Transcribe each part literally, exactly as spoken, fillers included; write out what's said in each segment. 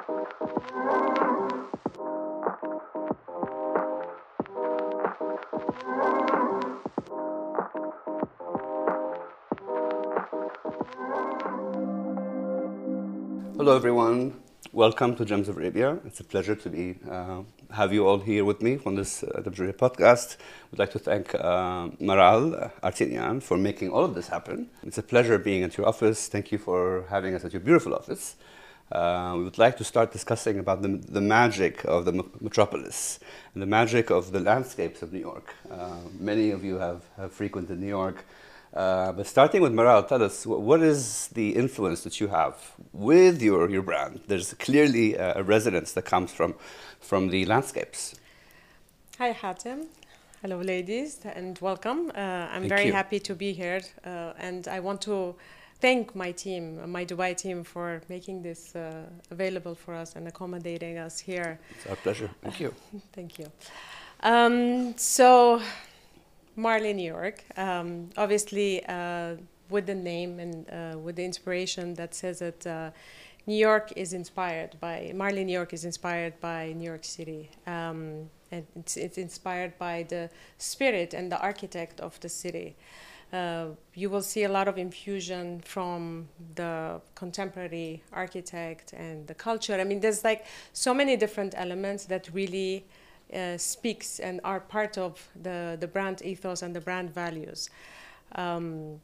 Hello everyone, welcome to Gems of Arabia. It's a pleasure to be uh, have you all here with me on this uh, W podcast. We'd like to thank uh, Maral Artinian for making all of this happen. It's a pleasure being at your office. Thank you for having us at your beautiful office. Uh, we would like to start discussing about the, the magic of the metropolis and the magic of the landscapes of New York. Uh, many of you have, have frequented New York. Uh, but starting with Maral, tell us, what is the influence that you have with your, your brand? There's clearly a, a resonance that comes from, from the landscapes. Hi, Hatem. Hello, ladies, and welcome. Uh, I'm Thank very you. happy to be here, uh, and I want to thank my team, my Dubai team, for making this uh, available for us and accommodating us here. It's our pleasure. Thank you. Thank you. Um, so... Marley, New York, um, obviously uh, with the name and uh, with the inspiration that says that uh, New York is inspired by, Marley, New York is inspired by New York City. Um, and it's, it's inspired by the spirit and the architect of the city. Uh, you will see a lot of infusion from the contemporary architect and the culture. I mean, there's like so many different elements that really Uh, speaks and are part of the, the brand ethos and the brand values. Um,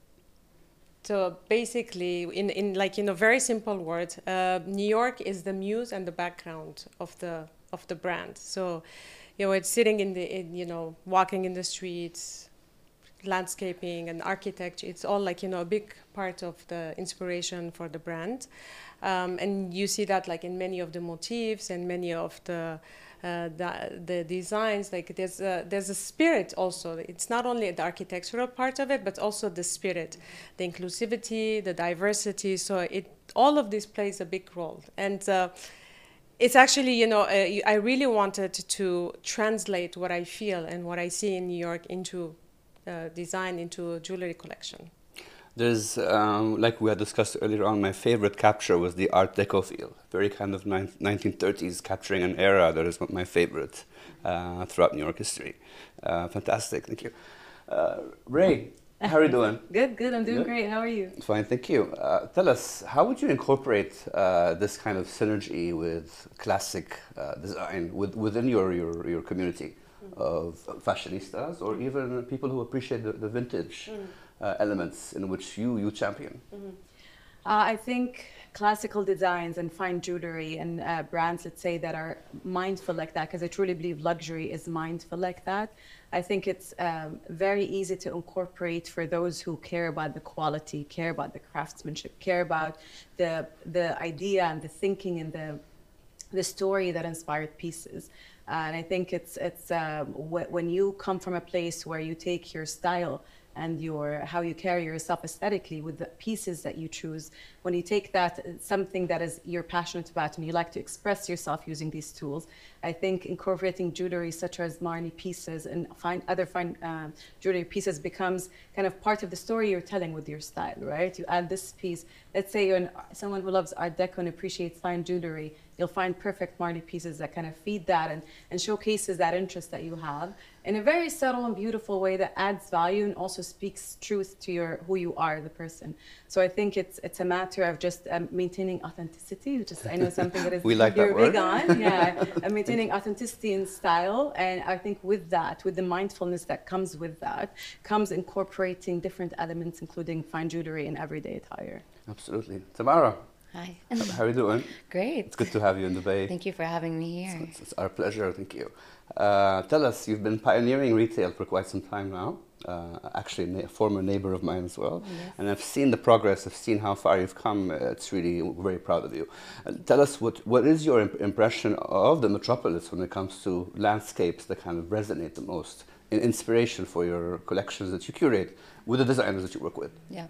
so basically, in, in like in a very simple word, uh, New York is the muse and the background of the of the brand. So, you know, it's sitting in the in, you know walking in the streets, landscaping and architecture. It's all like you know a big part of the inspiration for the brand, um, and you see that like in many of the motifs and many of the Uh, the, the designs. Like there's a, there's a spirit also. It's not only the architectural part of it, but also the spirit, the inclusivity, the diversity. So it all of this plays a big role. And uh, it's actually, you know, uh, I really wanted to translate what I feel and what I see in New York into uh, design, into a jewelry collection. There's, um, like we had discussed earlier on, my favorite capture was the Art Deco feel. Very kind of nineteen thirties, capturing an era that is my favorite uh, throughout New York history. Uh, fantastic, thank you. Uh, Ray, how are you doing? Good, good, I'm doing Good? great. How are you? Fine, thank you. Uh, tell us, how would you incorporate uh, this kind of synergy with classic uh, design with, within your, your, your community of fashionistas or even people who appreciate the, the vintage? Mm. Uh, elements in which you you champion? Mm-hmm. uh, I think classical designs and fine jewelry and uh, brands, let's say, that are mindful like that, because I truly believe luxury is mindful like that. I think it's um, very easy to incorporate for those who care about the quality, care about the craftsmanship, care about the the idea and the thinking and the the story that inspired pieces. Uh, and I think it's it's um, wh when you come from a place where you take your style and your how you carry yourself aesthetically with the pieces that you choose, when you take that, something that is you're passionate about and you like to express yourself using these tools, I think incorporating jewelry such as Marni pieces and fine, other fine uh, jewelry pieces becomes kind of part of the story you're telling with your style, right? You add this piece. Let's say you're an, someone who loves Art Deco and appreciates fine jewelry, you'll find perfect Marni pieces that kind of feed that and, and showcases that interest that you have in a very subtle and beautiful way that adds value and also speaks truth to your who you are, the person. So I think it's it's a matter of just um, maintaining authenticity, which is I know something that is we like you're that big word. on, yeah, and maintaining authenticity and style. And I think with that, with the mindfulness that comes with that, comes incorporating different elements, including fine jewelry and everyday attire. Absolutely, Tamara. Hi. How are you doing? Great. It's good to have you in Dubai. Thank you for having me here. It's, it's our pleasure, thank you. Uh, tell us, you've been pioneering retail for quite some time now. Uh, actually, a former neighbor of mine as well. Yes. And I've seen the progress, I've seen how far you've come. Uh, it's really, we're very proud of you. Uh, tell us, what, what is your imp impression of the metropolis when it comes to landscapes that kind of resonate the most, in inspiration for your collections that you curate with the designers that you work with? Yeah.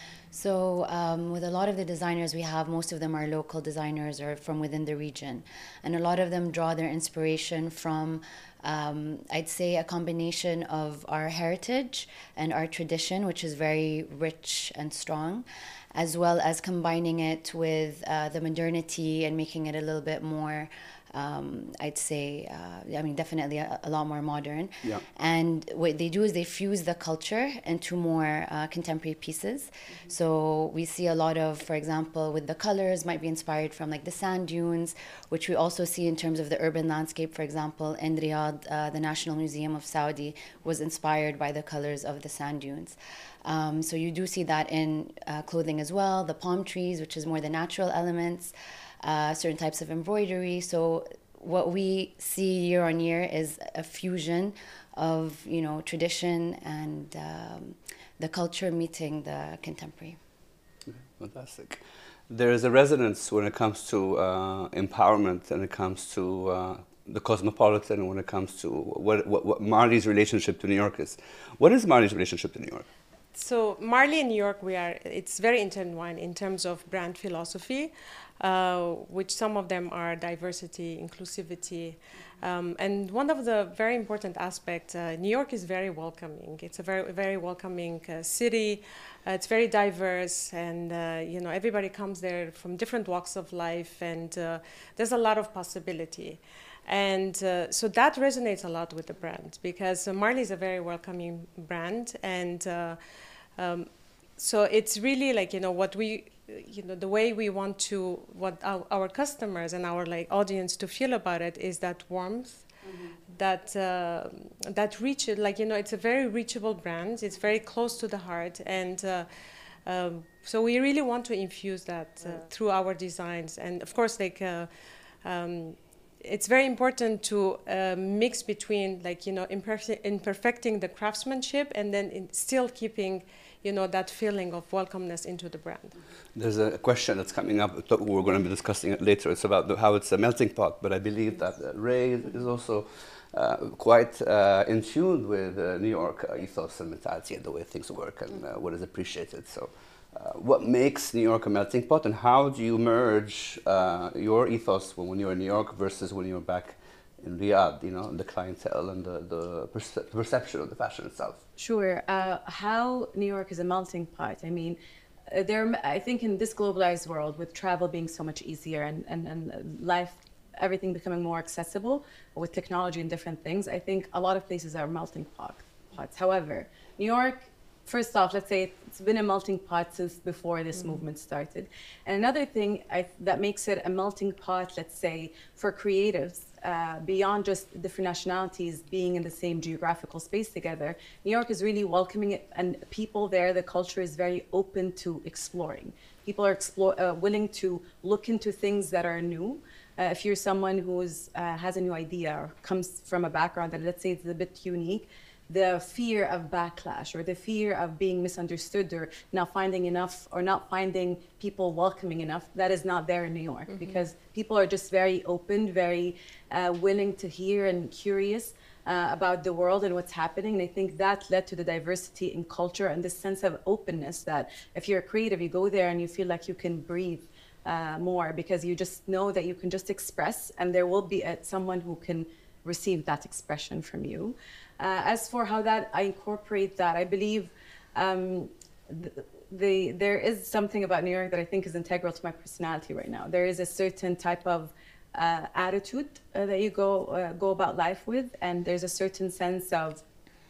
So um, with a lot of the designers we have, most of them are local designers or from within the region. And a lot of them draw their inspiration from um, I'd say a combination of our heritage and our tradition, which is very rich and strong, as well as combining it with uh, the modernity and making it a little bit more, um, I'd say, uh, I mean, definitely a, a lot more modern. Yeah. And what they do is they fuse the culture into more uh, contemporary pieces. Mm-hmm. So we see a lot of, for example, with the colors, might be inspired from like the sand dunes, which we also see in terms of the urban landscape. For example, in Riyadh, uh, the National Museum of Saudi was inspired by the colors of the sand dunes. Um, so you do see that in uh, clothing as well, the palm trees, which is more the natural elements, uh, certain types of embroidery. So what we see year on year is a fusion of, you know, tradition and um, the culture meeting the contemporary. Fantastic. There is a resonance when it comes to uh, empowerment, and it comes to uh, the cosmopolitan, when it comes to what, what, what Marley's relationship to New York is. What is Marley's relationship to New York? So Marley in New York, we are, it's very intertwined in terms of brand philosophy, uh, which some of them are diversity, inclusivity. Um, and one of the very important aspects, uh, New York is very welcoming. It's a very, very welcoming uh, city. Uh, it's very diverse, and uh, you know, everybody comes there from different walks of life, and uh, there's a lot of possibility. And uh, so that resonates a lot with the brand, because uh, Marley is a very welcoming brand. And uh, um, so it's really like, you know, what we, you know, the way we want to, what our, our customers and our like audience to feel about it is that warmth, mm-hmm. that, uh, that reach, like, you know, it's a very reachable brand. It's very close to the heart. And uh, um, so we really want to infuse that uh, yeah. through our designs. And of course, like, uh, um, it's very important to uh, mix between, like, you know, imperfe- imperfecting the craftsmanship and then in still keeping, you know, that feeling of welcomeness into the brand. There's a question that's coming up. We're going to be discussing it later. It's about the, how it's a melting pot, but I believe that uh, Ray is also uh, quite uh, in tune with uh, New York uh, ethos and mentality and the way things work and uh, what is appreciated. So. Uh, what makes New York a melting pot, and how do you merge uh, your ethos when, when you're in New York versus when you're back in Riyadh, you know, the clientele and the, the perce- perception of the fashion itself? Sure. Uh, how New York is a melting pot. I mean, uh, there. I think in this globalized world, with travel being so much easier and, and, and life, everything becoming more accessible with technology and different things, I think a lot of places are melting pot, pots. However, New York, first off, let's say it's been a melting pot since before this mm-hmm. movement started. And another thing I, that makes it a melting pot, let's say, for creatives, uh, beyond just different nationalities being in the same geographical space together, New York is really welcoming it, and people there, the culture is very open to exploring. People are explore, uh, willing to look into things that are new. Uh, if you're someone who uh, has a new idea or comes from a background that, let's say, is a bit unique, the fear of backlash or the fear of being misunderstood or not finding enough or not finding people welcoming enough, that is not there in New York, mm-hmm. because people are just very open, very uh, willing to hear and curious uh, about the world and what's happening. And I think that led to the diversity in culture and this sense of openness that if you're creative, you go there and you feel like you can breathe uh, more because you just know that you can just express and there will be a, someone who can receive that expression from you. Uh, as for how that I incorporate that, I believe um, the, the there is something about New York that I think is integral to my personality right now. There is a certain type of uh, attitude uh, that you go uh, go about life with, and there's a certain sense of,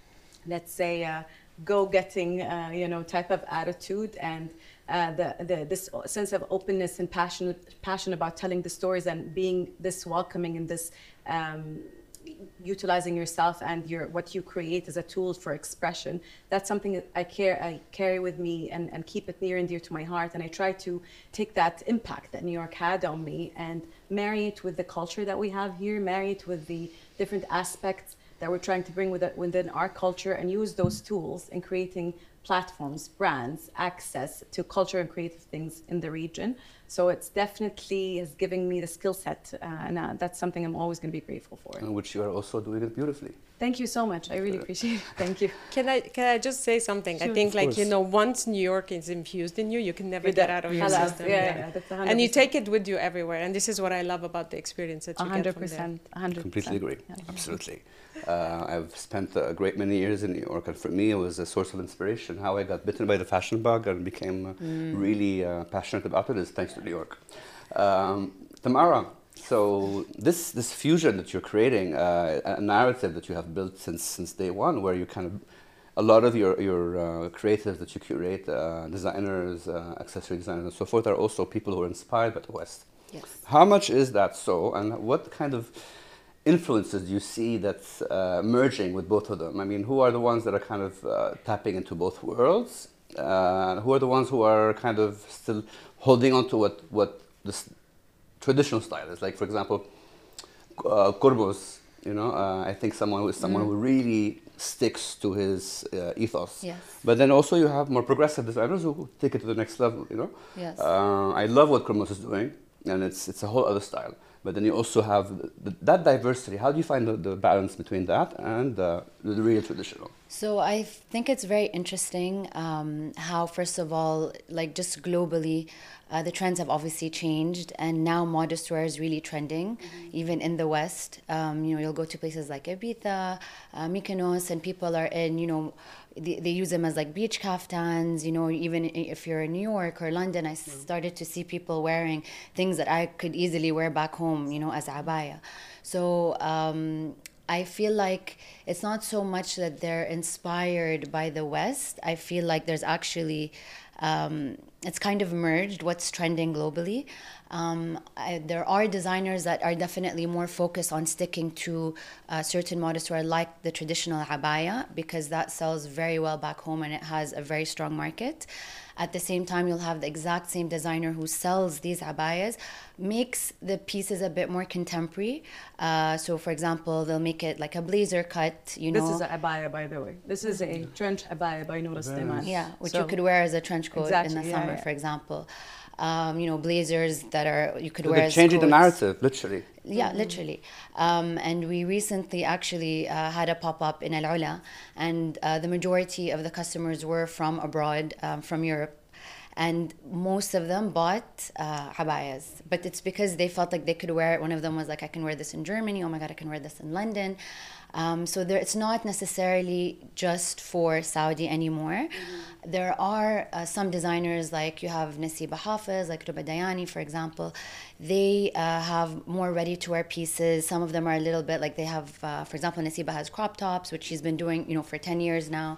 let's say, uh, go-getting, uh, you know, type of attitude, and uh, the, the this sense of openness and passion passion about telling the stories and being this welcoming and this. Um, utilizing yourself and your what you create as a tool for expression. That's something that I care I carry with me and, and keep it near and dear to my heart, and I try to take that impact that New York had on me and marry it with the culture that we have here, marry it with the different aspects that we're trying to bring with it, within our culture, and use those tools in creating platforms, brands, access to culture and creative things in the region. So it's definitely is giving me the skill set, uh, and uh, that's something I'm always going to be grateful for. And which you are also doing it beautifully. Thank you so much. I really appreciate it. Thank you. Can I can I just say something? Sure. I think Of like course. you know, once New York is infused in you, you can never With get that- out of your Halas, system. yeah, yeah, that's one hundred And you percent. take it with you everywhere. And this is what I love about the experience that you one hundred get from there. percent. one hundred percent. Completely agree. Yeah. Absolutely. Uh, I've spent a great many years in New York, and for me, it was a source of inspiration. How I got bitten by the fashion bug and became uh, Mm. really uh, passionate about it is thanks to New York. Um, Tamara, so this this fusion that you're creating, uh, a narrative that you have built since since day one, where you kind of a lot of your your uh, creatives that you curate, uh, designers, uh, accessory designers, and so forth, are also people who are inspired by the West. Yes. How much is that so, and what kind of influences do you see that's uh, merging with both of them? I mean, who are the ones that are kind of uh, tapping into both worlds? Uh, who are the ones who are kind of still holding on to what what this traditional style is? Like, for example, uh, Kurbos. You know, uh, I think someone who is someone Mm. who really sticks to his uh, ethos. Yes. But then also you have more progressive designers who take it to the next level. You know. Yes. Uh, I love what Kurbos is doing, and it's it's a whole other style. But then you also have the, the, that diversity. How do you find the, the balance between that and uh, the real traditional? So I think it's very interesting um, how, first of all, like just globally, uh, the trends have obviously changed, and now modest wear is really trending, mm-hmm. even in the West. Um, you know, you'll go to places like Ibiza, uh, Mykonos, and people are in, you know, they, they use them as like beach kaftans. You know, even if you're in New York or London, I started to see people wearing things that I could easily wear back home, you know, as abaya. So um, I feel like it's not so much that they're inspired by the West. I feel like there's actually, um, it's kind of merged what's trending globally. Um, I, there are designers that are definitely more focused on sticking to uh, certain modest wear like the traditional abaya, because that sells very well back home and it has a very strong market. At the same time, you'll have the exact same designer who sells these abayas, makes the pieces a bit more contemporary. Uh, so, for example, they'll make it like a blazer cut, you know. This is a abaya, by the way. This is a trench abaya by Noura Sleiman. Yeah, which So- you could wear as a trench coat Exactly, in the yeah, summer, yeah. for example. Um, you know, blazers that are, you could So wear they're as changing the coats. narrative, literally. Yeah, literally. Um, and we recently actually uh, had a pop-up in Al Ula, and uh, the majority of the customers were from abroad, um, from Europe. And most of them bought uh, abayas, but it's because they felt like they could wear it. One of them was like, I can wear this in Germany. Oh my God, I can wear this in London. Um, so there, it's not necessarily just for Saudi anymore. Mm-hmm. There are uh, some designers, like you have Nasiba Hafiz, like Ruba Dayani, for example. They uh, have more ready-to-wear pieces. Some of them are a little bit like they have, uh, for example, Nasiba has crop tops, which she's been doing, you know, for ten years now.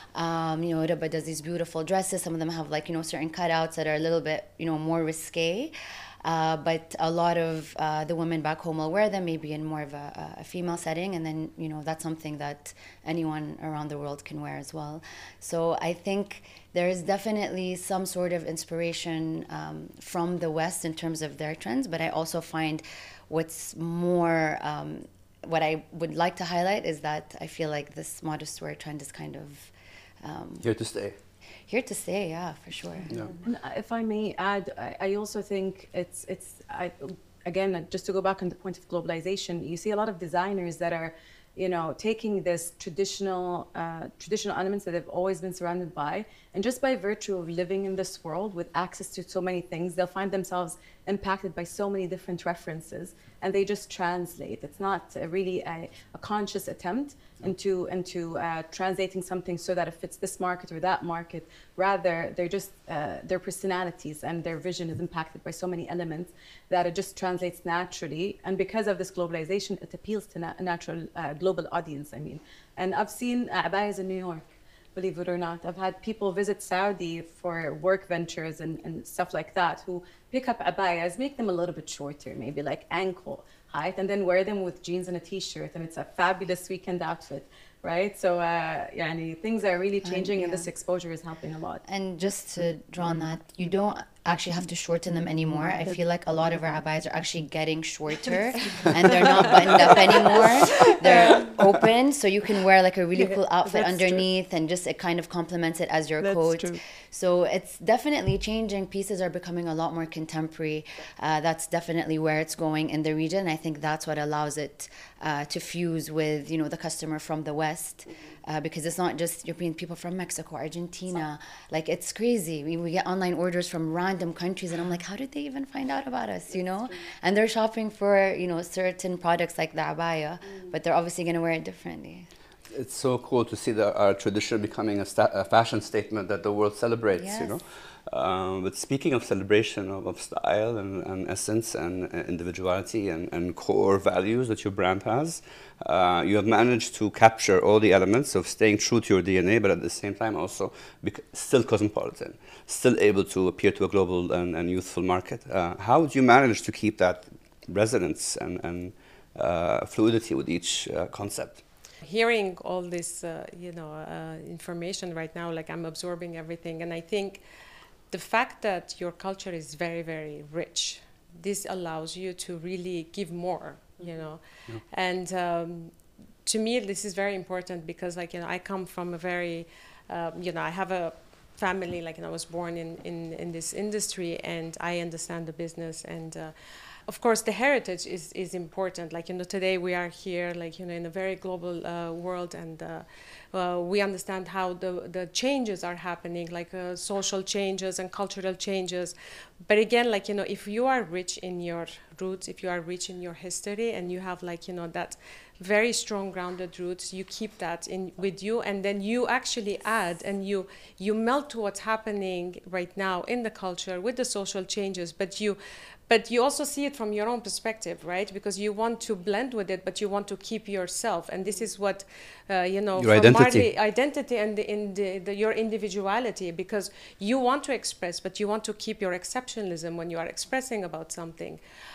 Um, you know, Ruba does these beautiful dresses. Some of them have like, you know, certain cutouts that are a little bit, you know, more risque. Uh, but a lot of uh, the women back home will wear them, maybe in more of a, a female setting. And then, you know, that's something that anyone around the world can wear as well. So I think there is definitely some sort of inspiration um, from the West in terms of their trends. But I also find what's more, um, what I would like to highlight is that I feel like this modest wear trend is kind of Um, Here to stay. here to stay, yeah, for sure. Yeah. And if I may add, I, I also think it's it's I, again just to go back on the point of globalization. You see a lot of designers that are, you know, taking this traditional uh, traditional elements that they've always been surrounded by, and just by virtue of living in this world with access to so many things, they'll find themselves impacted by so many different references, and they just translate. It's not a really a, a conscious attempt into into uh, translating something so that it fits this market or that market. Rather, they're just uh, their personalities and their vision is impacted by so many elements that it just translates naturally. And because of this globalization, it appeals to na- a natural uh, global audience. I mean, and I've seen uh, abayas in New York. Believe it or not, I've had people visit Saudi for work ventures and, and stuff like that who pick up abayas, make them a little bit shorter, maybe like ankle height, and then wear them with jeans and a t-shirt, and it's a fabulous weekend outfit, right? So, uh, yani, things are really changing, and, yeah. and this exposure is helping a lot. And just to draw on that, you don't actually have to shorten them anymore. I feel like a lot of our abayas are actually getting shorter, and they're not buttoned up anymore. They're open, so you can wear like a really cool outfit That's underneath, true. and just it kind of complements it as your That's coat. True. So it's definitely changing. Pieces are becoming a lot more contemporary. Uh, that's definitely where it's going in the region. I think that's what allows it uh, to fuse with, you know, the customer from the West, uh, because it's not just European people from Mexico, Argentina. Like, it's crazy. We, we get online orders from random countries, and I'm like, how did they even find out about us, you know? And they're shopping for, you know, certain products like the abaya, but they're obviously going to wear it differently. It's so cool to see the, our tradition becoming a, sta a fashion statement that the world celebrates, yes. you know. Um, but speaking of celebration of, of style and, and essence and uh, individuality and, and core values that your brand has, uh, you have managed to capture all the elements of staying true to your D N A, but at the same time also still cosmopolitan, still able to appeal to a global and, and youthful market. Uh, how do you manage to keep that resonance and, and uh, fluidity with each uh, concept? Hearing all this, uh, you know, uh, information right now, like I'm absorbing everything, and I think the fact that your culture is very, very rich, this allows you to really give more, you know, yeah. and um, to me this is very important because, like, you know, I come from a very, uh, you know, I have a family, like, and I was born in in in this industry, and I understand the business, and. Uh, Of course, the heritage is, is important. Like, you know, today we are here, like, you know, in a very global uh, world, and uh, uh, we understand how the, the changes are happening, like uh, social changes and cultural changes. But again, like, you know, if you are rich in your roots, if you are rich in your history, and you have, like, you know, that very strong grounded roots, you keep that in with you, and then you actually add and you you melt to what's happening right now in the culture with the social changes, but you But you also see it from your own perspective, right? Because you want to blend with it, but you want to keep yourself. And this is what, uh, you know, your identity. Marley, identity and the, in the, the, your individuality, because you want to express, but you want to keep your exceptionalism when you are expressing about something.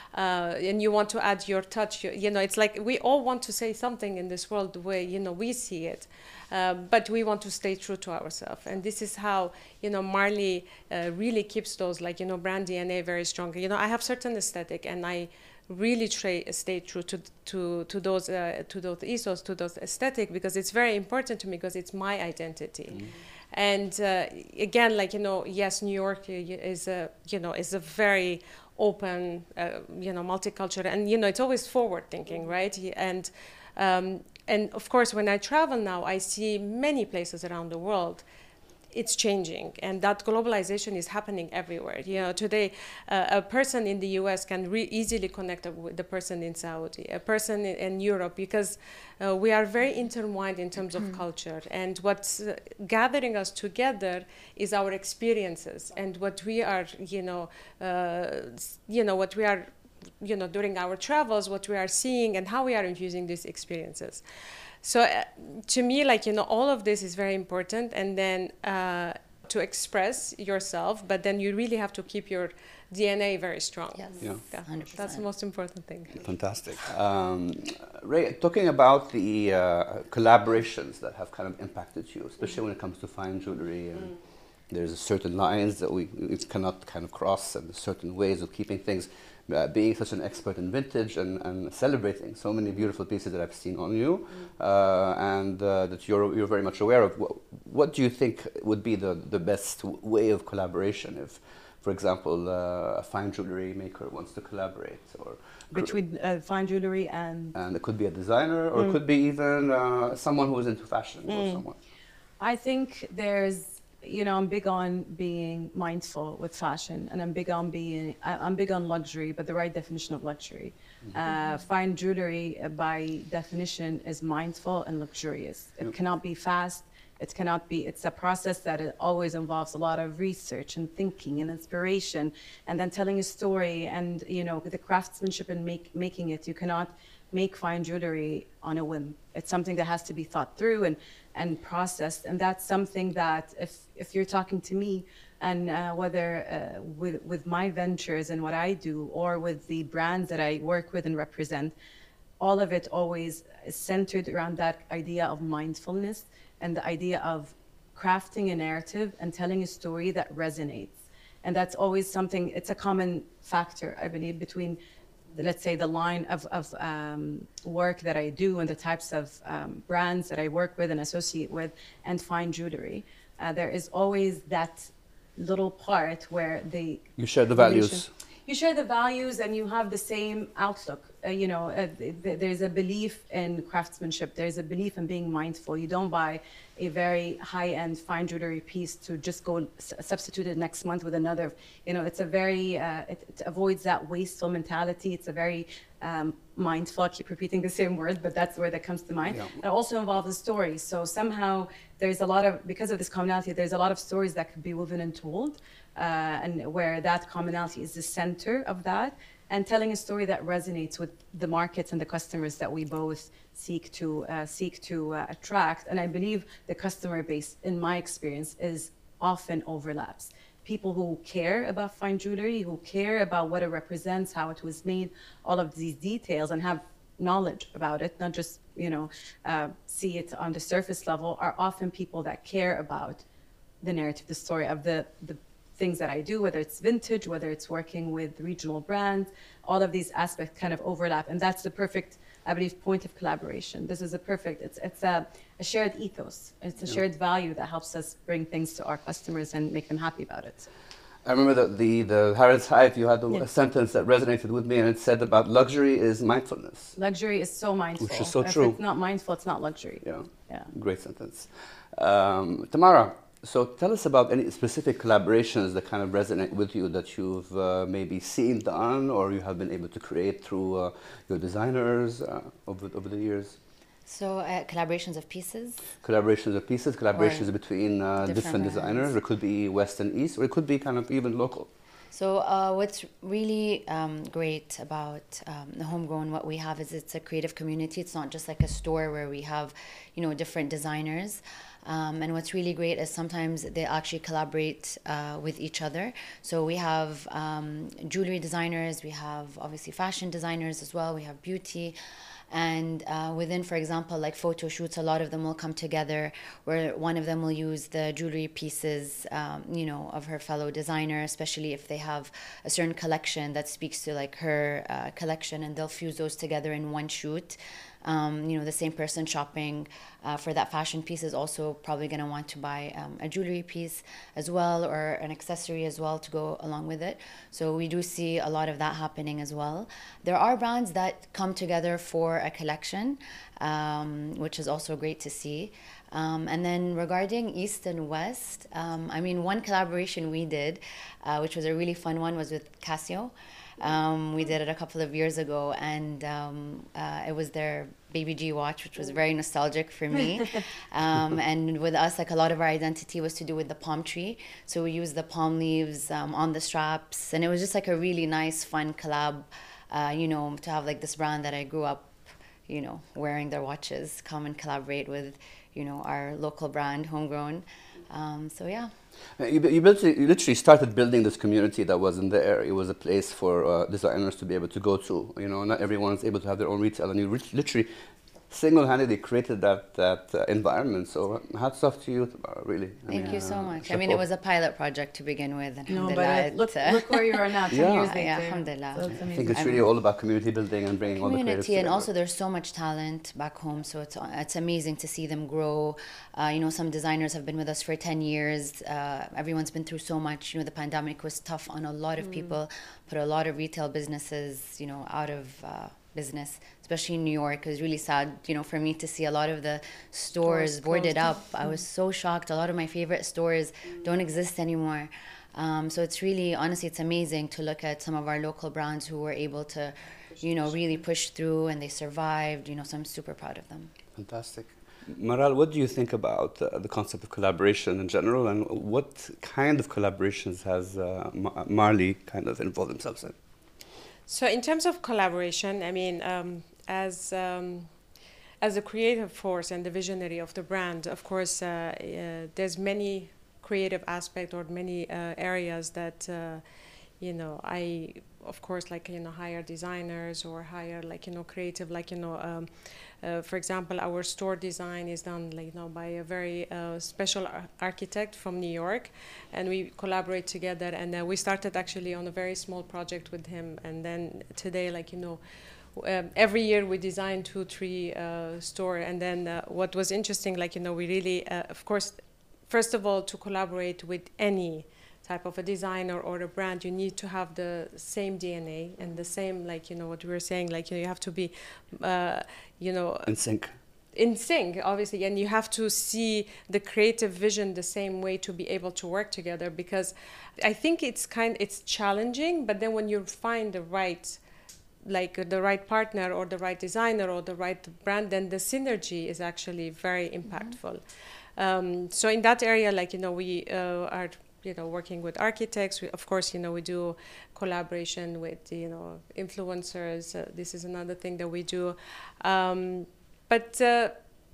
Uh, and you want to add your touch. You, you know, it's like we all want to say something in this world the way, you know, we see it. Uh, but we want to stay true to ourselves. And this is how, you know, Marley uh, really keeps those, like, you know, brand D N A very strong. You know, I have certain aesthetic, and I really tra stay true to to to those uh, to those ethos, to those aesthetic, because it's very important to me, because it's my identity. Mm. And uh, again, like, you know, yes, New York is a, you know, is a very open, uh, you know, multicultural, and, you know, it's always forward thinking, right? And um, and of course, when I travel now, I see many places around the world. It's changing, and that globalization is happening everywhere. You know, today, uh, a person in the U S can re easily connect with the person in Saudi, a person in, in Europe, because uh, we are very intertwined in terms of culture. And what's uh, gathering us together is our experiences, and what we are, you know, uh, you know, what we are, you know, during our travels, what we are seeing, and how we are infusing these experiences. So uh, to me, like, you know, all of this is very important, and then uh, to express yourself, but then you really have to keep your D N A very strong. Yes, yeah. one hundred percent. That's the most important thing. Fantastic. Um, Ray, talking about the uh, collaborations that have kind of impacted you, especially when it comes to fine jewelry, and mm. there's certain lines that we, we cannot kind of cross, and certain ways of keeping things. Uh, being such an expert in vintage and, and celebrating so many beautiful pieces that I've seen on you, mm. uh, and uh, that you're you're very much aware of. What, what do you think would be the the best way of collaboration if, for example, uh, a fine jewelry maker wants to collaborate, or between uh, fine jewelry and and it could be a designer, or mm. it could be even uh, someone who is into fashion, mm. or someone. I think there's. You know, I'm big on being mindful with fashion, and I'm big on being, I'm big on luxury, but the right definition of luxury. Mm-hmm. uh, fine jewelry, uh, by definition, is mindful and luxurious. It yep. cannot be fast. It cannot be, it's a process that it always involves a lot of research and thinking and inspiration, and then telling a story, and, you know, the craftsmanship and make, making it. You cannot make fine jewelry on a whim. It's something that has to be thought through and and processed, and that's something that if if you're talking to me, And uh, whether uh, with, with my ventures and what I do, or with the brands that I work with and represent, all of it always is centered around that idea of mindfulness and the idea of crafting a narrative and telling a story that resonates. And that's always something, it's a common factor, I believe, between, the, let's say, the line of, of um, work that I do and the types of um, brands that I work with and associate with, and fine jewelry. Uh, there is always that little part where they you share the values. You share the values and you have the same outlook. Uh, you know, uh, th th there's a belief in craftsmanship. There's a belief in being mindful. You don't buy a very high-end fine jewelry piece to just go substitute it next month with another. You know, it's a very, uh, it, it avoids that wasteful mentality. It's a very um, mindful, I keep repeating the same word, but that's the word that comes to mind. Yeah. It also involves a story. So somehow there's a lot of, because of this commonality, there's a lot of stories that could be woven and told, uh, and where that commonality is the center of that, and telling a story that resonates with the markets and the customers that we both seek to uh, seek to uh, attract. And I believe the customer base, in my experience, is often overlaps. People who care about fine jewelry, who care about what it represents, how it was made, all of these details, and have knowledge about it, not just, you know, uh, see it on the surface level, are often people that care about the narrative, the story of the, the things that I do, whether it's vintage, whether it's working with regional brands, all of these aspects kind of overlap. And that's the perfect, I believe, point of collaboration. This is a perfect, it's, it's a, a shared ethos. It's a yeah. shared value that helps us bring things to our customers and make them happy about it. I remember that the, the Harrods Hive, you had a, yeah. a sentence that resonated with me, and it said about luxury is mindfulness. Luxury is so mindful. Which is so if true. If it's not mindful, it's not luxury. Yeah, yeah. Great sentence. Um, Tamara, so tell us about any specific collaborations that kind of resonate with you that you've uh, maybe seen done or you have been able to create through uh, your designers uh, over, over the years. So uh, collaborations of pieces? Collaborations of pieces, collaborations or between uh, different, different designers. It could be West and East, or it could be kind of even local. So uh, what's really um, great about um, the Homegrown, what we have is it's a creative community. It's not just like a store where we have, you know, different designers. Um, and what's really great is sometimes they actually collaborate uh, with each other. So we have um, jewelry designers, we have obviously fashion designers as well, we have beauty. And uh, within, for example, like photo shoots, a lot of them will come together where one of them will use the jewelry pieces, um, you know, of her fellow designer, especially if they have a certain collection that speaks to like her uh, collection, and they'll fuse those together in one shoot. Um, you know, the same person shopping uh, for that fashion piece is also probably going to want to buy um, a jewelry piece as well, or an accessory as well to go along with it. So we do see a lot of that happening as well. There are brands that come together for a collection, um, which is also great to see. Um, and then regarding East and West, um, I mean, one collaboration we did, uh, which was a really fun one, was with Casio. Um, we did it a couple of years ago, and um, uh, it was their Baby G watch, which was very nostalgic for me. Um, and with us, like a lot of our identity was to do with the palm tree. So we used the palm leaves um, on the straps, and it was just like a really nice, fun collab, uh, you know, to have like this brand that I grew up, you know, wearing their watches, come and collaborate with, you know, our local brand, Homegrown. Um, so yeah. You, you, built, you literally started building this community that wasn't there. It was a place for uh, designers to be able to go to. You know, not everyone's able to have their own retail, and you literally single-handedly created that that uh, environment. So hats off to you, Tamara, really. I Thank mean, you so uh, much. I mean, it was a pilot project to begin with. No, but look, look where you are now, ten yeah. years later. Yeah, alhamdulillah. So I think it's really all about community building and bringing all the creatives Community, and together. also there's so much talent back home, so it's it's amazing to see them grow. Uh, you know, some designers have been with us for ten years. Uh, everyone's been through so much. You know, the pandemic was tough on a lot of mm. people, put a lot of retail businesses, you know, out of uh, business, especially in New York. It was really sad, you know, for me to see a lot of the stores, stores boarded up. Mm. I was so shocked. A lot of my favorite stores mm. don't exist anymore. Um, so it's really, honestly, it's amazing to look at some of our local brands who were able to, you know, really push through, and they survived, you know, so I'm super proud of them. Fantastic. Maral, what do you think about uh, the concept of collaboration in general, and what kind of collaborations has uh, Marley kind of involved themselves in? So in terms of collaboration, I mean, um, as um, as the creative force and the visionary of the brand, of course, uh, uh, there's many creative aspect or many uh, areas that, uh, you know, I, of course, like, you know, hire designers or hire, like, you know, creative, like, you know, um, uh, for example, our store design is done, like, you know, by a very uh, special ar architect from New York, and we collaborate together, and uh, we started actually on a very small project with him, and then today, like, you know, Um, every year we design two, three uh, store, and then uh, what was interesting, like, you know, we really, uh, of course, first of all, to collaborate with any type of a designer or a brand, you need to have the same D N A and the same, like, you know, what we were saying, like, you know, you have to be, uh, you know, in sync. In sync, obviously, and you have to see the creative vision the same way to be able to work together, because I think it's kind, it's challenging, but then when you find the right, like uh, the right partner or the right designer or the right brand, then the synergy is actually very impactful. Mm-hmm. um, so in that area, like, you know, we uh, are, you know, working with architects. We, of course, you know, we do collaboration with, you know, influencers. Uh, this is another thing that we do. Um, but uh,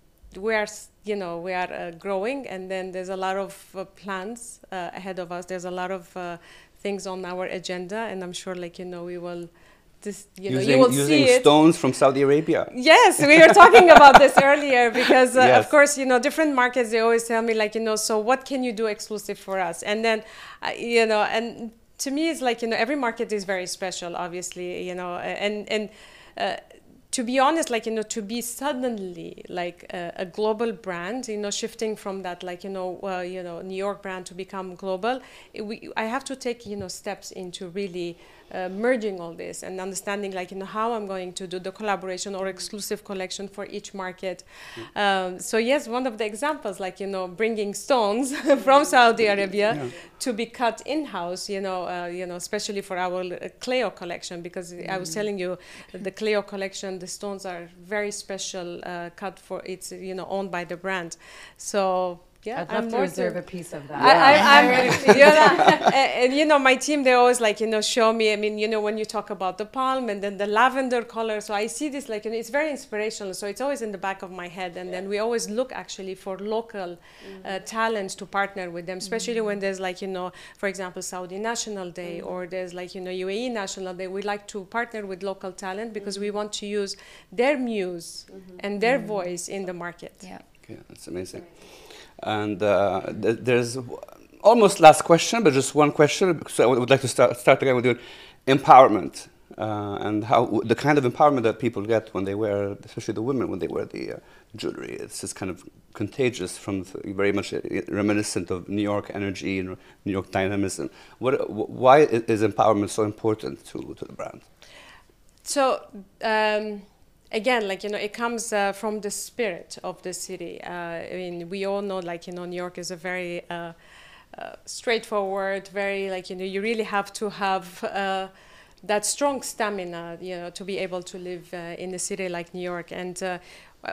we are, you know, we are uh, growing, and then there's a lot of uh, plans uh, ahead of us. There's a lot of uh, things on our agenda, and I'm sure, like, you know, we will This, you know, using, you will using see stones from Saudi Arabia. Yes, we were talking about this earlier, because uh, yes. of course, you know, different markets, they always tell me, like, you know, so what can you do exclusive for us? And then, uh, you know, and to me, it's like, you know, every market is very special, obviously, you know, and, and uh, to be honest, like, you know, to be suddenly like a, a global brand, you know, shifting from that, like, you know, uh, you know, New York brand to become global, it, we, I have to take, you know, steps into really uh, merging all this and understanding, like, you know, how I'm going to do the collaboration or exclusive collection for each market. Mm-hmm. um, so yes, one of the examples, like, you know, bringing stones from Saudi Arabia yeah. to be cut in-house, you know, uh, you know, especially for our uh, Cleo collection, because mm-hmm. I was telling you, the Cleo collection, the stones are very special, uh, cut for, it's, you know, owned by the brand. So yeah, I'd love I'm to reserve a piece of that. I, I, I'm, you know, and, and you know, my team, they always, like, you know, show me, I mean, you know, when you talk about the palm and then the lavender color, so I see this, like, you know, it's very inspirational, so it's always in the back of my head, and yeah. then we always look actually for local mm-hmm. uh, talents to partner with them, especially mm-hmm. when there's, like, you know, for example, Saudi National Day, mm-hmm. or there's, like, you know, U A E National Day. We like to partner with local talent because mm-hmm. we want to use their muse mm-hmm. and their mm-hmm. voice in the market. Yeah, okay, that's amazing. And uh, th there's almost last question, but just one question. So I would like to start, start again with you. Empowerment uh, and how the kind of empowerment that people get when they wear, especially the women, when they wear the uh, jewelry. It's just kind of contagious, from the, very much reminiscent of New York energy and New York dynamism. What, why is empowerment so important to, to the brand? So. Um, Again, like, you know, it comes uh, from the spirit of the city. Uh, I mean, we all know, like, you know, New York is a very uh, uh, straightforward, very, like, you know, you really have to have uh, that strong stamina, you know, to be able to live uh, in a city like New York. And uh,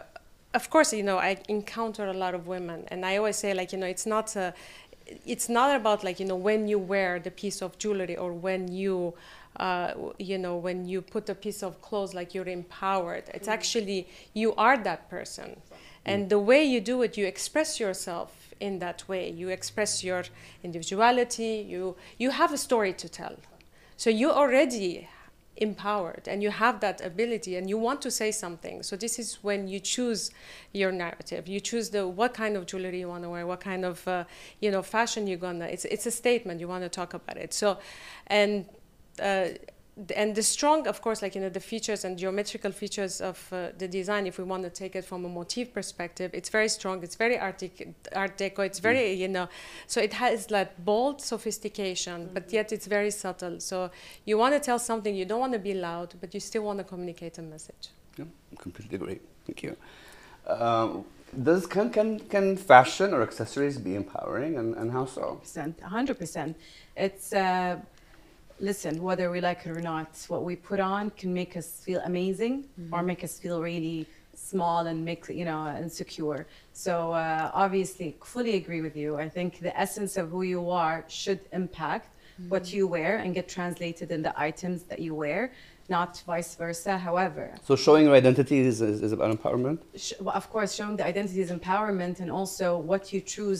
of course, you know, I encounter a lot of women, and I always say, like, you know, it's not a, it's not about, like, you know, when you wear the piece of jewelry or when you Uh, you know, when you put a piece of clothes, like, you're empowered. It's mm. actually, you are that person. Mm. And the way you do it, you express yourself in that way. You express your individuality. You, you have a story to tell. So you're already empowered, and you have that ability, and you want to say something. So this is when you choose your narrative. You choose the what kind of jewelry you want to wear, what kind of, uh, you know, fashion you're gonna, it's, it's a statement. You want to talk about it. So, and Uh, and the strong, of course, like, you know, the features and geometrical features of uh, the design, if we want to take it from a motif perspective, it's very strong, it's very art, art deco, it's very, mm. you know, so it has that bold sophistication, mm-hmm. but yet it's very subtle. So you want to tell something, you don't want to be loud, but you still want to communicate a message. Yeah, I completely agree. Thank you. Um, does can, can, can fashion or accessories be empowering, and, and how so? one hundred percent. It's... Uh, Listen, whether we like it or not, what we put on can make us feel amazing mm-hmm. or make us feel really small and make, you know, insecure. So uh, obviously, fully agree with you. I think the essence of who you are should impact mm-hmm. what you wear and get translated in the items that you wear, not vice versa. However, so showing your identity is, is, is about empowerment? Sh well, of course, showing the identity is empowerment, and also what you choose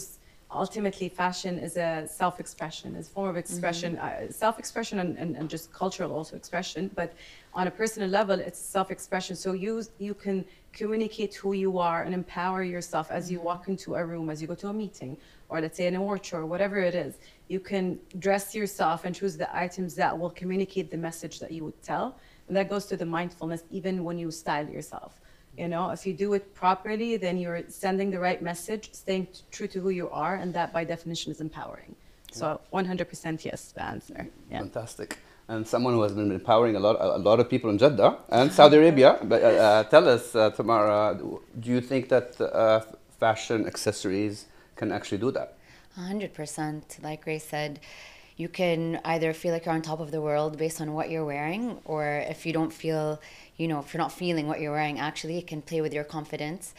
ultimately fashion is a self-expression, is a form of expression, mm-hmm. uh, self-expression and, and, and just cultural also expression, but on a personal level, it's self-expression. So you, you can communicate who you are and empower yourself as you walk into a room, as you go to a meeting, or let's say an award show, or whatever it is. You can dress yourself and choose the items that will communicate the message that you would tell. And that goes to the mindfulness, even when you style yourself. You know, if you do it properly, then you're sending the right message, staying t- true to who you are, and that by definition is empowering. So one hundred percent yes, the answer. Yeah. Fantastic. And someone who has been empowering a lot, a lot of people in Jeddah and Saudi Arabia. But uh, uh, tell us, uh, Tamara, do you think that uh, fashion accessories can actually do that? one hundred percent. Like Ray said, you can either feel like you're on top of the world based on what you're wearing, or if you don't feel, you know, if you're not feeling what you're wearing, actually, it can play with your confidence.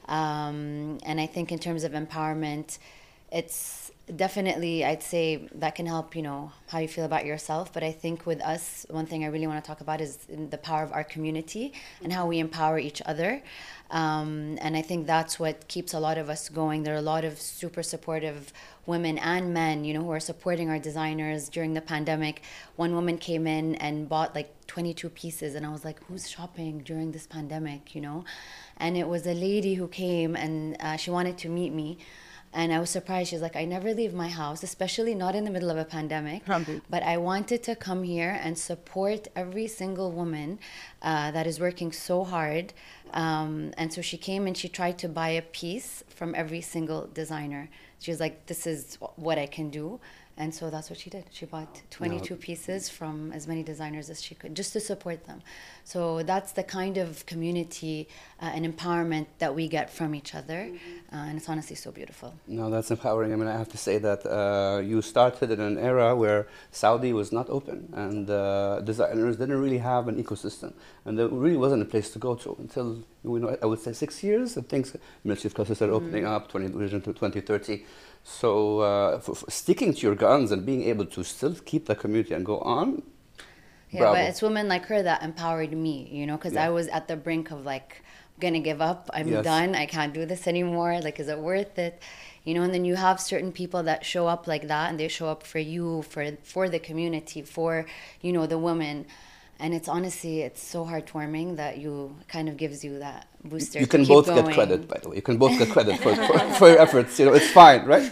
Um, and I think in terms of empowerment, it's definitely, I'd say that can help, you know, how you feel about yourself. But I think with us, one thing I really want to talk about is the power of our community and how we empower each other. Um, and I think that's what keeps a lot of us going. There are a lot of super supportive women and men, you know, who are supporting our designers during the pandemic. One woman came in and bought like twenty-two pieces, and I was like, who's shopping during this pandemic, you know? And it was a lady who came, and uh, she wanted to meet me. And I was surprised. She's like, I never leave my house, especially not in the middle of a pandemic. But I wanted to come here and support every single woman uh, that is working so hard. Um, and so she came and she tried to buy a piece from every single designer. She was like, this is what I can do. And so that's what she did. She bought twenty-two no. pieces from as many designers as she could, just to support them. So that's the kind of community uh, and empowerment that we get from each other. Mm-hmm. Uh, and it's honestly so beautiful. No, that's empowering. I mean, I have to say that uh, you started in an era where Saudi was not open, and uh, designers didn't really have an ecosystem. And there really wasn't a place to go to until, you know, I would say six years. And things, Milchif clusters started opening mm-hmm. up, twenty, vision to twenty thirty. So uh, for, for sticking to your guns and being able to still keep the community and go on. Yeah, bravo. But it's women like her that empowered me, you know, because yeah. I was at the brink of like, I'm gonna give up. I'm yes. done. I can't do this anymore. Like, is it worth it? You know, and then you have certain people that show up like that, and they show up for you, for for the community, for, you know, the women. And it's honestly, it's so heartwarming that you kind of gives you that booster. You can to both keep get going. credit, by the way. You can both get credit for, for, for your efforts. You know, it's fine, right?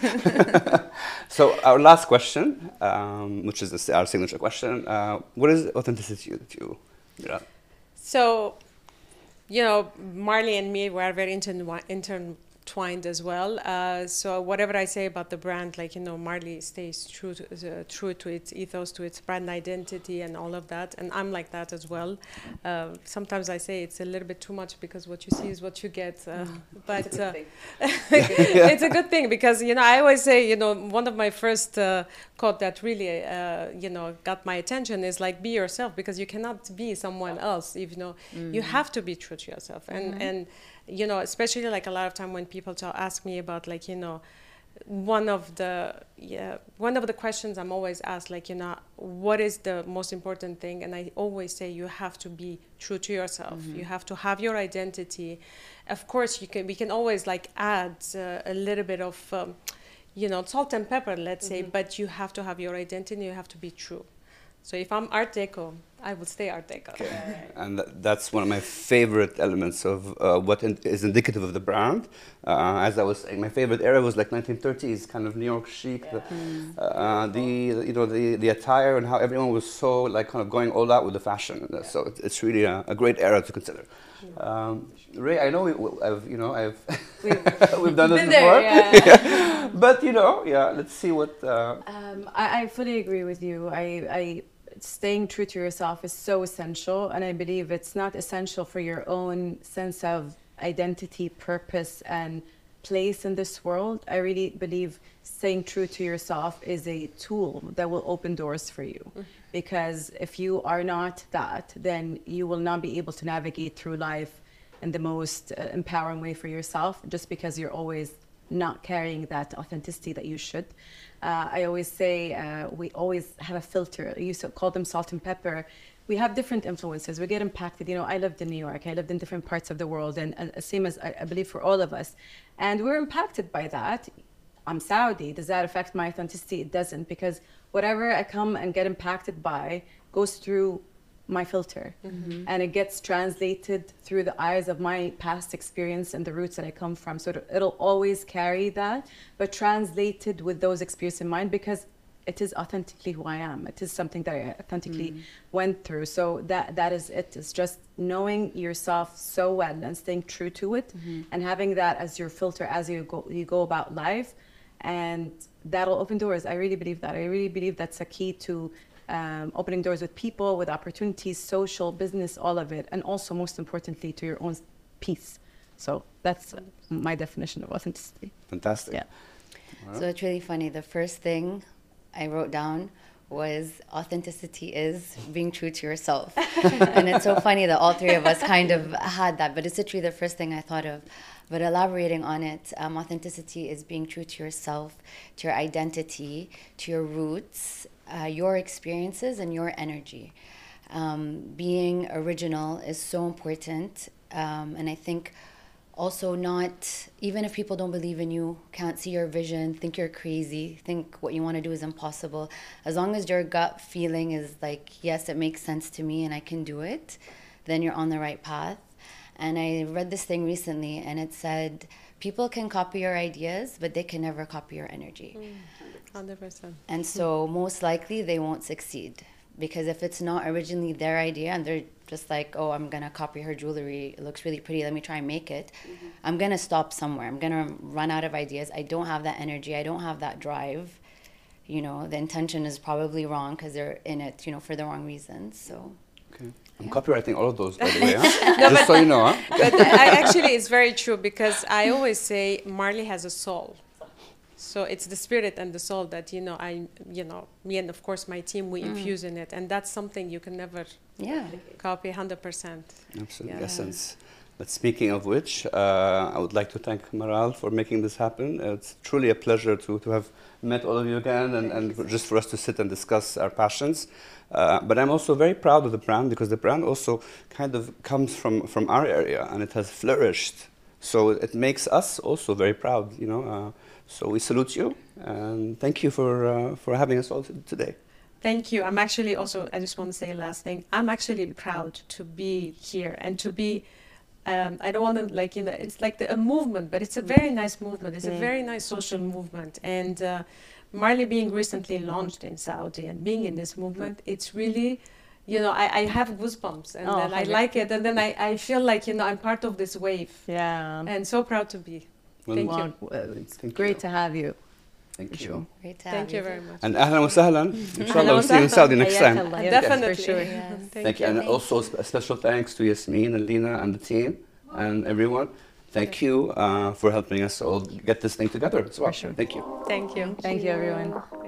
So our last question, um, which is our signature question, uh, what is authenticity to you? Yeah. So, you know, Marley and me were very intertwined. Inter- Twined as well. Uh, so whatever I say about the brand, like, you know, Marley stays true to, uh, true to its ethos, to its brand identity and all of that. And I'm like that as well. Uh, sometimes I say it's a little bit too much because what you see is what you get. Uh, but it's a, it's a good thing because, you know, I always say, you know, one of my first uh, quote that really, uh, you know, got my attention is like, be yourself, because you cannot be someone else. If, you know, mm-hmm. you have to be true to yourself. And, mm-hmm. and, you know, especially like a lot of time when people tell, ask me about like, you know, one of the, yeah, one of the questions I'm always asked, like, you know, what is the most important thing? And I always say you have to be true to yourself. Mm-hmm. You have to have your identity. Of course, you can, we can always like add uh, a little bit of, um, you know, salt and pepper, let's mm-hmm. say, but you have to have your identity. You have to be true. So if I'm Art Deco, I would stay Art Deco. Okay. And th- that's one of my favorite elements of uh, what in- is indicative of the brand. Uh, as I was saying, my favorite era was like nineteen thirties, kind of New York chic. Yeah. The, mm. uh, the you know the, the attire and how everyone was so like kind of going all out with the fashion. Yeah. So it, it's really a, a great era to consider. Um, Ray, I know we, I've you know I've we've, we've done this before, there, yeah. yeah. But you know, yeah. Let's see what. Uh, um, I, I fully agree with you. I. I Staying true to yourself is so essential, and I believe it's not essential for your own sense of identity, purpose, and place in this world. I really believe staying true to yourself is a tool that will open doors for you. Mm-hmm. Because if you are not that, then you will not be able to navigate through life in the most uh, empowering way for yourself, just because you're always not carrying that authenticity that you should. Uh, I always say uh, we always have a filter. I used to call them salt and pepper. We have different influences. We get impacted. You know, I lived in New York. I lived in different parts of the world, and, and same as I, I believe for all of us. And we're impacted by that. I'm Saudi. Does that affect my authenticity? It doesn't, because whatever I come and get impacted by goes through my filter, mm-hmm. and it gets translated through the eyes of my past experience and the roots that I come from. So it'll always carry that, but translated with those experiences in mind, because it is authentically who I am. It is something that I authentically mm. went through. So that that is it. It's just knowing yourself so well and staying true to it, mm-hmm. and having that as your filter as you go you go about life, and that'll open doors. I really believe that. I really believe that's a key to um, opening doors with people, with opportunities, social, business, all of it, and also most importantly to your own peace. So that's my definition of authenticity. Fantastic. Yeah. Right. So it's really funny. The first thing I wrote down was authenticity is being true to yourself. And it's so funny that all three of us kind of had that, but it's literally the first thing I thought of. But elaborating on it, um, authenticity is being true to yourself, to your identity, to your roots, uh, your experiences, and your energy. Um, being original is so important, um, and I think also not, even if people don't believe in you, can't see your vision, think you're crazy, think what you want to do is impossible, as long as your gut feeling is like, yes, it makes sense to me and I can do it, then you're on the right path. And I read this thing recently and it said, people can copy your ideas, but they can never copy your energy. Mm, one hundred percent. And so most likely they won't succeed. Because if it's not originally their idea and they're just like, oh, I'm going to copy her jewelry, it looks really pretty, let me try and make it, mm-hmm. I'm going to stop somewhere. I'm going to run out of ideas. I don't have that energy. I don't have that drive. You know, the intention is probably wrong because they're in it, you know, for the wrong reasons. So, okay. I'm yeah. copywriting all of those, by the way. Huh? no, just so you know. Huh? But I, actually, it's very true, because I always say Marley has a soul. So it's the spirit and the soul that, you know, I, you know, me and of course my team, we mm. infuse in it. And that's something you can never yeah. copy one hundred percent. Absolutely, yeah. Essence. But speaking of which, uh, I would like to thank Maral for making this happen. It's truly a pleasure to, to have met all of you again, and, and just for us to sit and discuss our passions. Uh, but I'm also very proud of the brand, because the brand also kind of comes from, from our area, and it has flourished. So it makes us also very proud, you know. Uh, So we salute you, and thank you for uh, for having us all t today. Thank you. I'm actually also, I just want to say last thing, I'm actually proud to be here and to be, um, I don't want to like, you know, it's like the, a movement, but it's a very nice movement. It's mm. a very nice social movement. And uh, Marley being recently launched in Saudi and being in this movement, it's really, you know, I, I have goosebumps, and oh, then I like it, and then I, I feel like, you know, I'm part of this wave. Yeah. And so proud to be. Well, Thank wow. you. It's Thank great you. to have you. Thank you. Great to have Thank you. you very much. And ahlan wa sahlan. Inshallah, we'll see you in Saudi next time. Yeah, definitely. For sure. Yes. Thank, Thank you. you. And also a special thanks to Yasmin and Lina and the team and everyone. Thank you uh, for helping us all get this thing together as well. For sure. Thank you. Thank you. Thank you, everyone.